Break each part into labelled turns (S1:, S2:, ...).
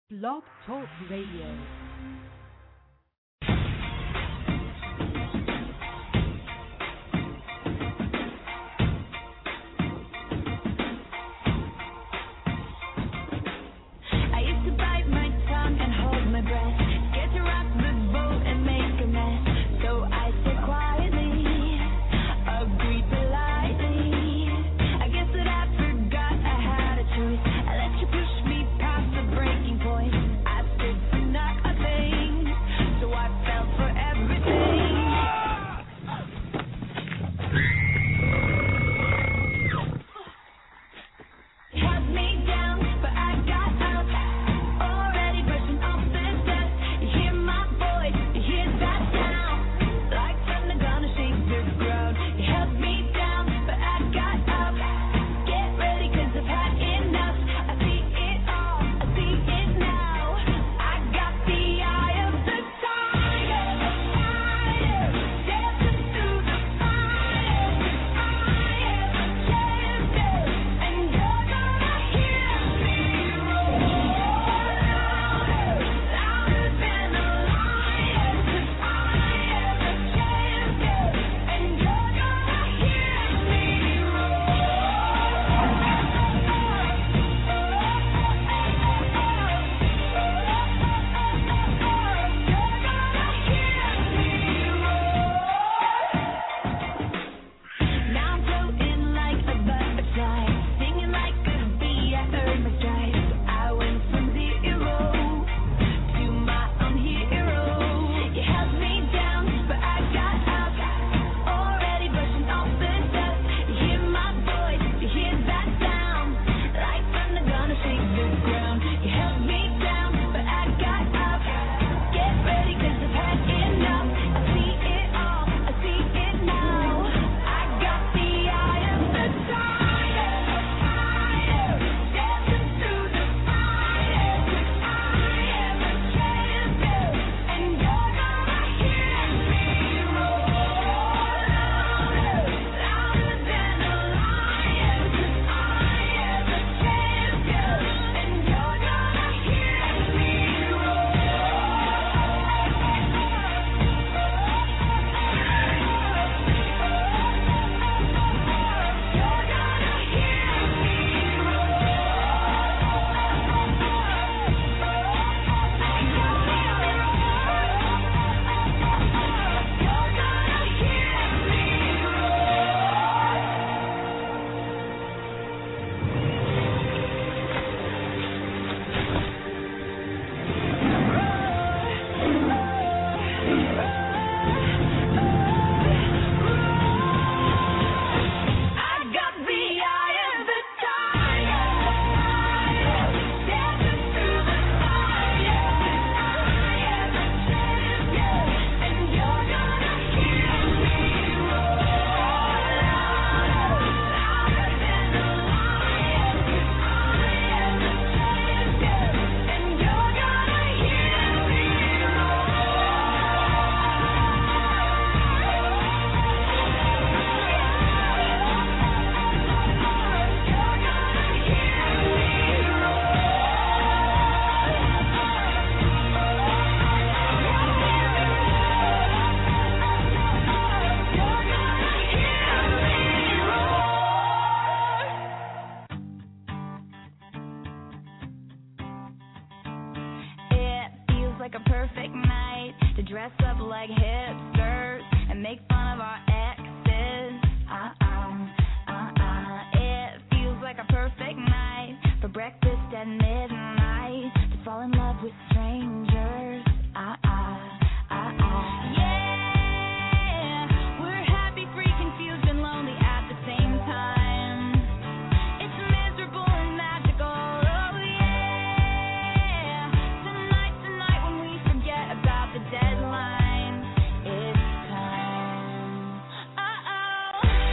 S1: Blog Talk Radio.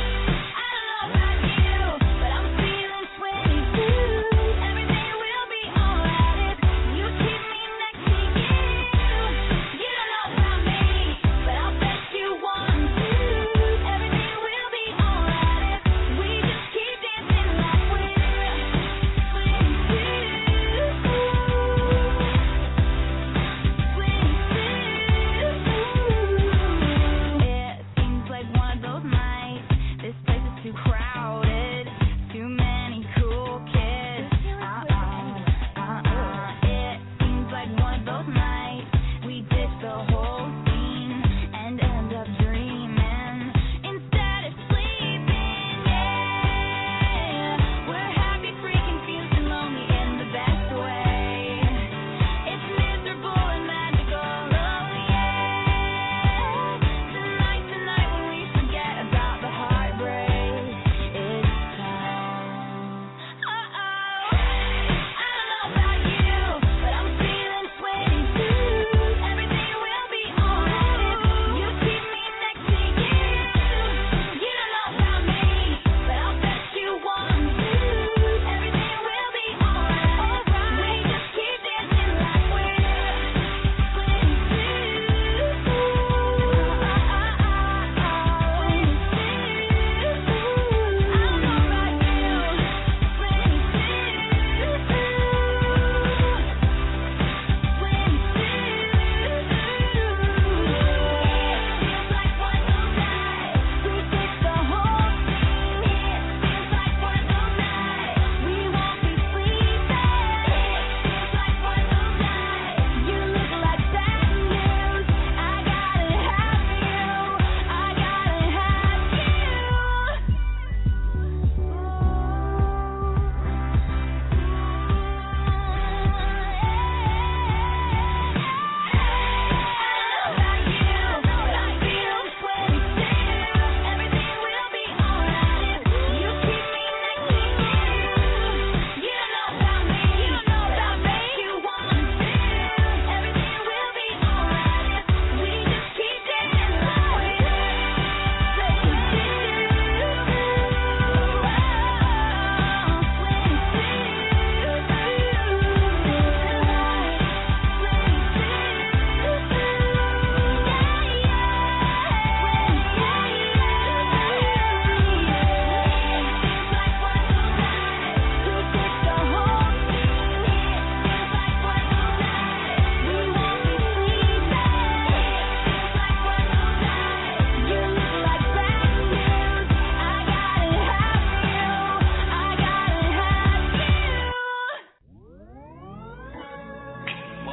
S2: I don't know about you, but I'm feeling 22. Everything will be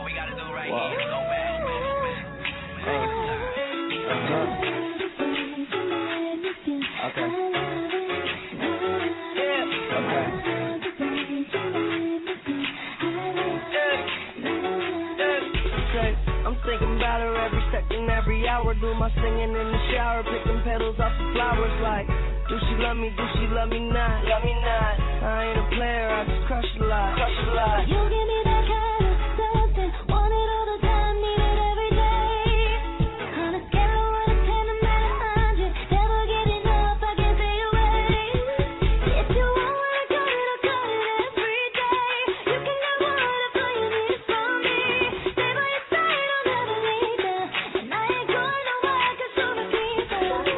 S2: what we gotta do right here. Go back.
S3: Okay. Okay. I'm thinking about her every second, every hour. Do my singing in the shower, picking petals off the flowers. Like, do she love me? Do she love me not? Love me not. I ain't a player, I just crush a lot. Crush a lot. You give me that kind of something, want it all the time, need it every day. On a scale of 1 to 10, I'm at 100. Never get enough, I can't stay away. If you want what I got it every day. You can get whatever you need from me. Stay by your side, I'll never leave you. And I ain't going nowhere, 'cause you're a keeper.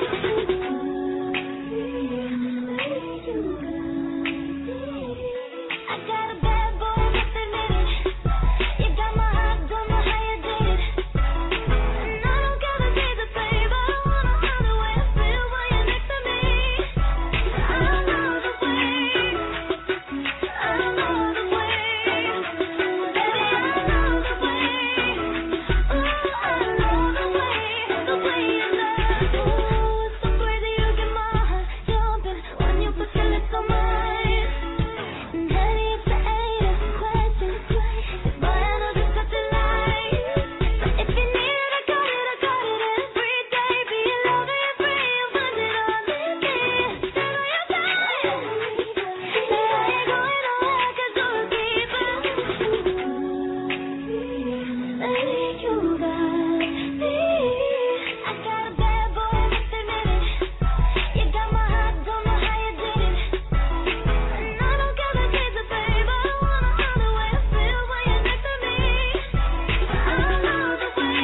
S3: I got a bad boy, must admit it. You got my heart, don't know how you did it. And I don't gotta be the babe, I don't wanna know the way I feel when you're next to me. I don't know the way, I don't know the way. Baby, I know the way. Ooh, I know the way you love. Ooh, it's so crazy, you get my heart jumping when you put your lips on mine. And honey, it's the ain't a question. Boy, I know just such a lie. If you need it, I got it every day. Be your lover, you're free, you'll find it on me. Stay by your side. I ain't going nowhere, 'cause you're a keeper. Like you got me. I got a bad boy, must admit it. You got my heart, don't know how you did it. And I don't gotta be the babe, I don't wanna know the way I feel when you're next to me. I know the way,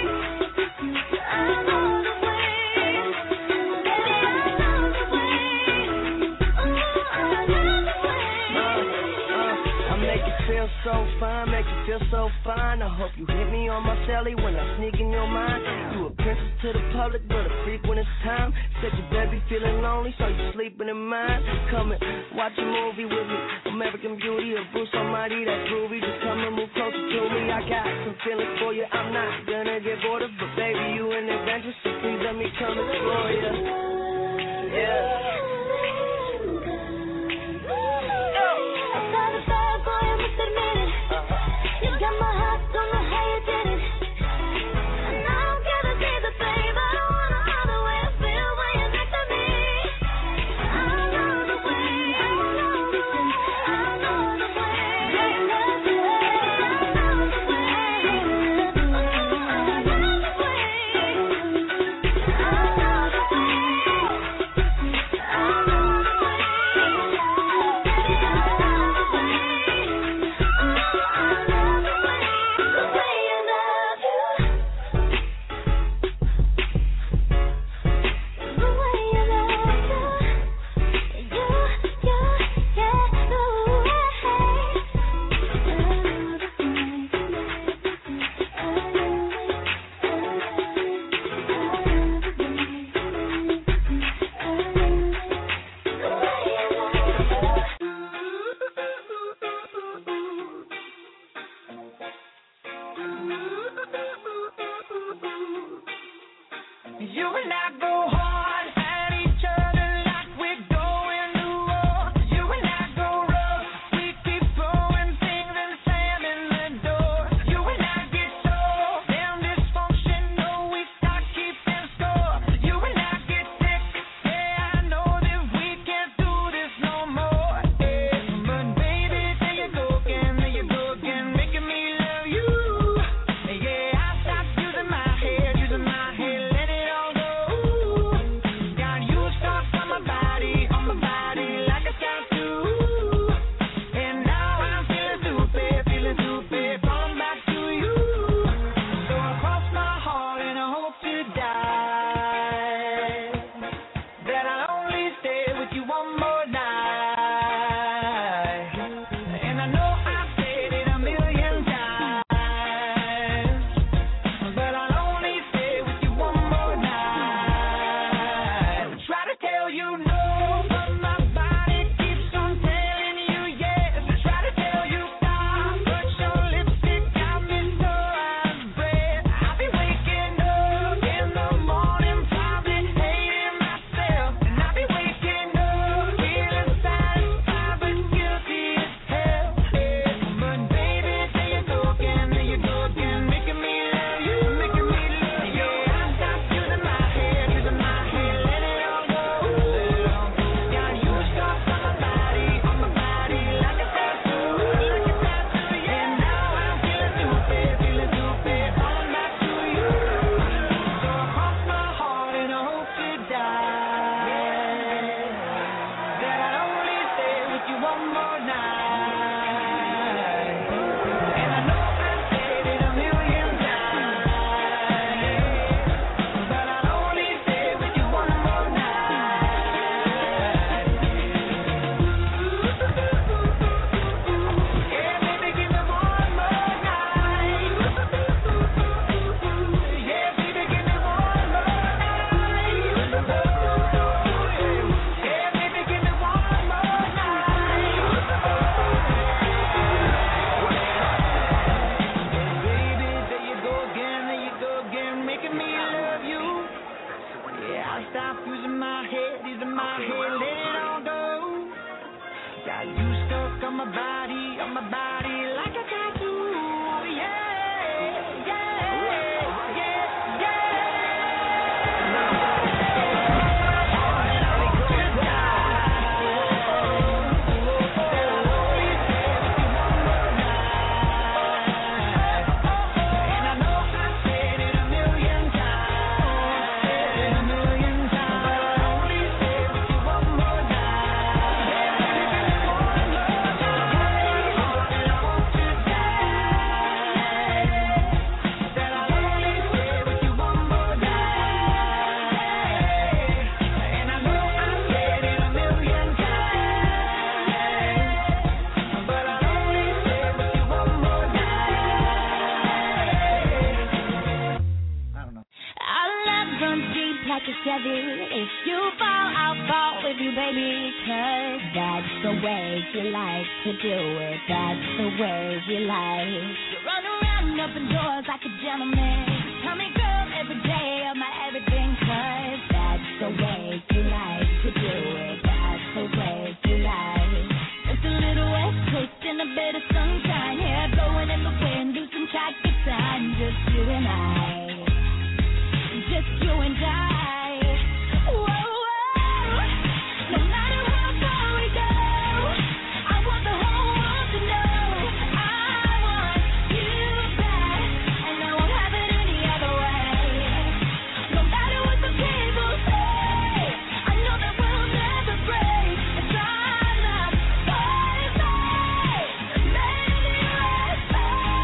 S3: I know the way. Baby, I know the way. Ooh, I know the way. I make you feel so fine, make you feel so fine. I hope you hit me on my celly when I sneak in your mind. You a princess to the public, but a freak when it's time. Said your baby feeling lonely, so you sleeping in mine. Come and watch a movie with me, American Beauty or Bruce Almighty, that groovy. Just come and move closer to me. I got some feelings for you, I'm not gonna get bored of, but baby, you an adventure, so please let me come explore you. Yeah. I got a bad boy, I must admit it. You got my heart, don't know how you did it. And I don't gotta be the babe, I don't wanna know the way I feel when you're next to me. I know the way, I know the way, I know the way. I know the way, I know the way. I know the way, I know the way. I know together. If you fall, I'll fall with you, baby. 'Cause that's the way you like to do it. That's the way you like. You run around, open doors like a gentleman. Tell me, girl, every day of my everything. 'Cause that's the way you like to do it. That's the way you like. Just a little West Coast and a bit of sunshine. Hair blowing in the wind, losing track of time. Just you and I. Just you and I. Whoa, whoa. No matter how far we go, I want the whole world to know I want you back, and I won't have it any other way. No matter what the people say, I know that we'll never break. It's our love, boys, made in the USA.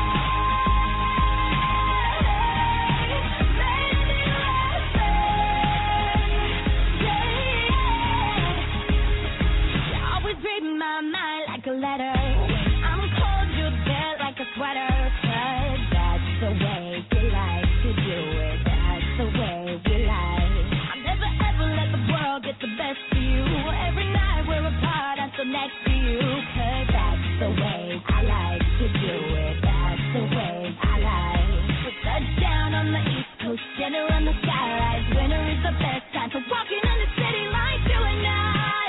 S3: My mind like a letter. When I'm cold, you're there like a sweater. 'Cause that's the way you like to do it. That's the way you like. I'll never ever let the world get the best of you. Every night we're apart, I'm still next to you. 'Cause that's the way I like to do it. That's the way I like. We touch down on the East Coast, dinner on the skyrise. Winter is the best time for walking in the city like you and I.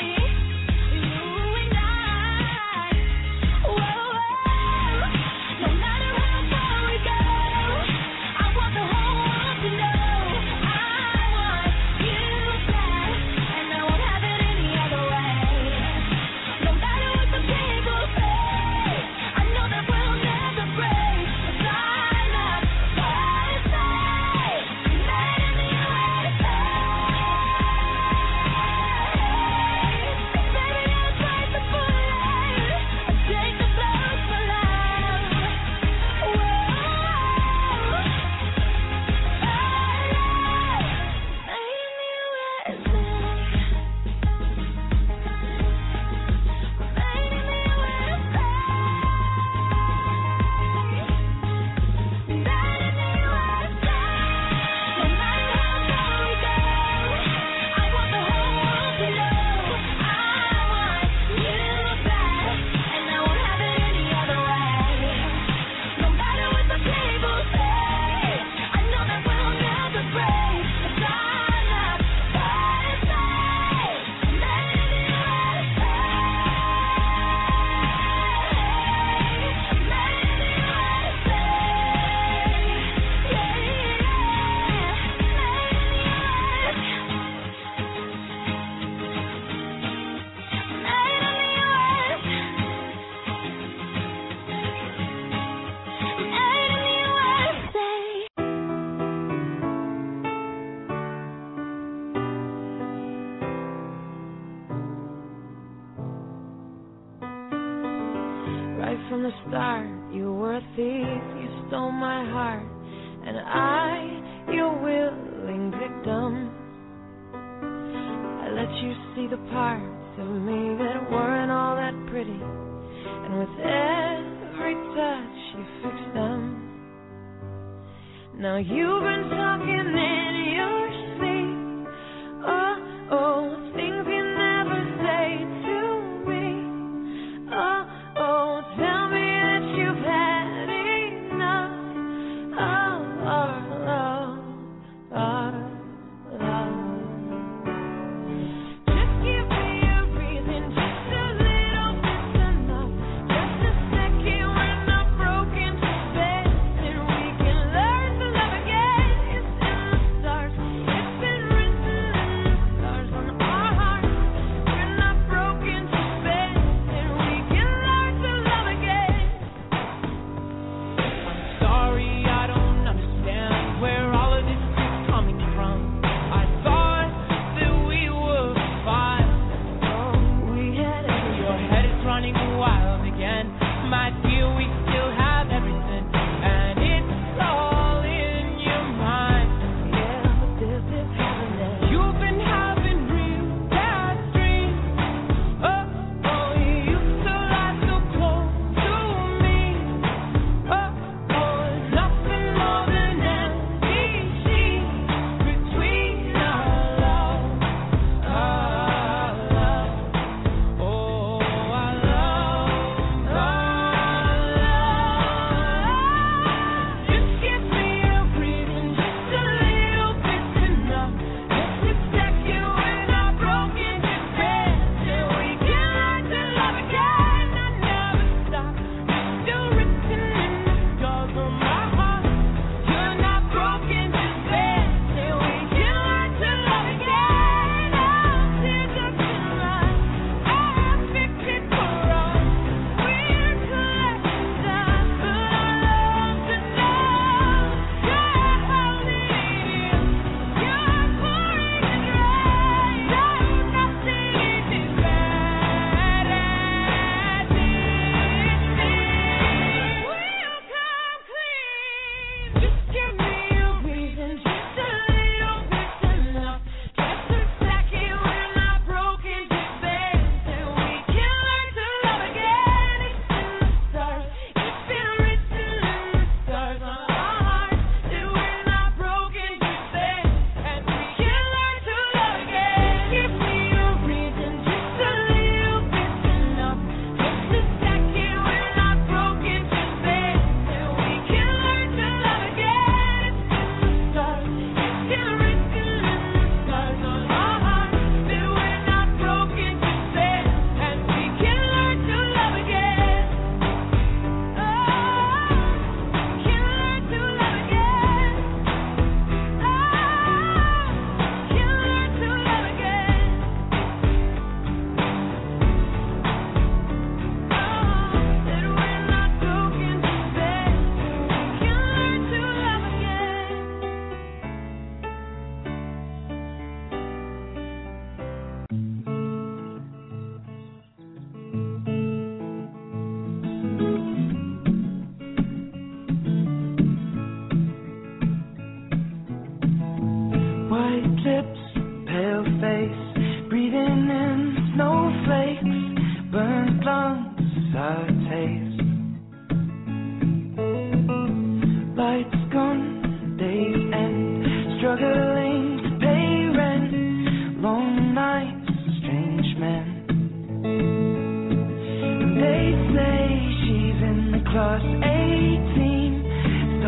S4: From the start, you were a thief, you stole my heart, and I, your willing victim. I let you see the parts of me that weren't all that pretty, and with every touch you fixed them. Now you've been talking in your sleep, oh, oh, things you never say to me, oh, oh, tell me that you've had enough, oh, oh, oh, oh, oh. Just give me a reason, just a little bit's enough, just a second when I'm broken to bed, and we can learn to love again. It's in the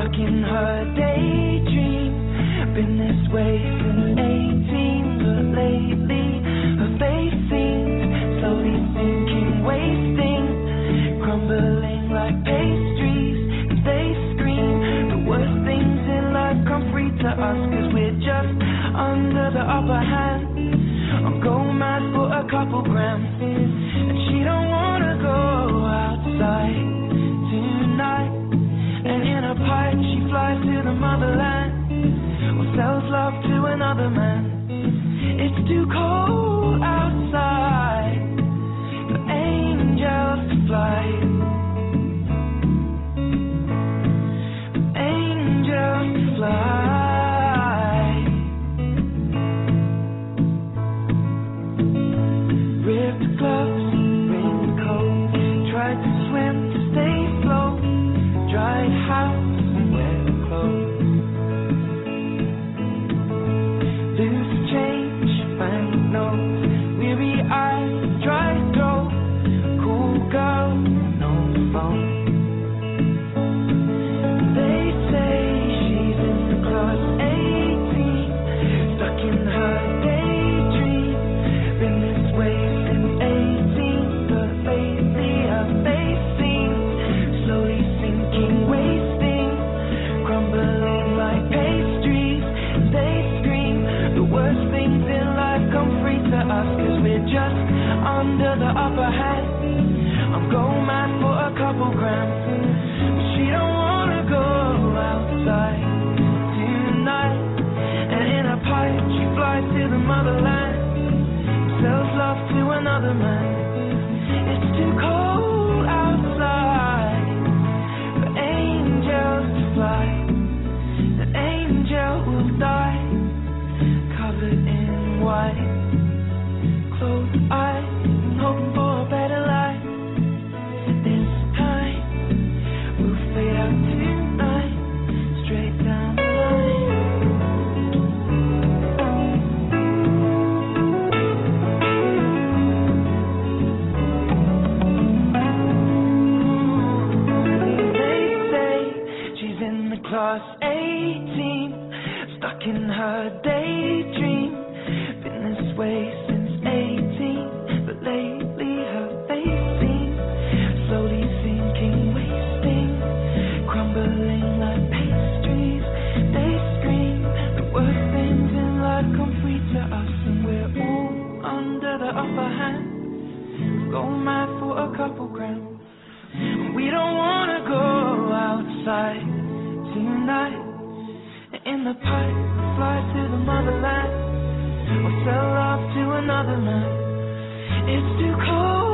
S5: stuck in her daydream. Been this way since 18, but lately her face seems slowly sinking, wasting, crumbling like pastries. And they scream the worst things in life come free to us, 'cause we're just under the upper hand. I'm going mad for a couple grams, and she don't wanna go outside tonight. And in a pipe she flies to the motherland, or sells love to another man. It's too cold outside for angels to fly. For angels to fly. Ripped gloves, raincoat, tried to swim to stay afloat. Dry house and wet clothes. Loose change, banknotes, weary eyes, dry throat. Cool girl, no phone. They say she's in class 18, stuck in her daydream. Been this way since 18, but lately her face seems slowly sinking, wasting, crumbling like pastries. They scream the worst things in life come free to us, 'cause we're just under the upper hand. I'm going mad for a couple grams, but she don't wanna go outside tonight. And in a pipe she flies to the motherland, sells love to another man. It's too cold outside for angels to fly. The angel will die, covered in white, closed eyes, hoping for a better life. This time we'll fade out tonight, straight down the line. They say she's in the class 18, stuck in her daydream. Been this way since 18, but lately her face seems slowly sinking, wasting, crumbling like pastries. They scream the worst things in life come free to us, and we're all under the upper hand. Go mad for a couple grams. We don't wanna go outside tonight. In the pipe, fly to the motherland, or sell love to another man. It's too cold